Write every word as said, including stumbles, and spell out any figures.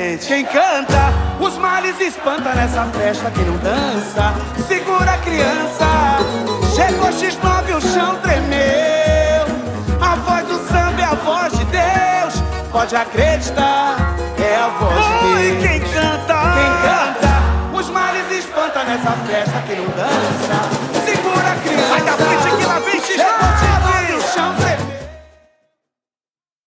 gente. Quem canta, os males espanta nessa festa. Quem não dança, segura a criança. Chegou X nove, o chão tremeu. A voz do samba é a voz de Deus. Pode acreditar, é a voz de Deus. Quem canta, quem canta, os males espanta nessa festa. Quem não dança, segura a criança. Sai da frente que lá vem X nove.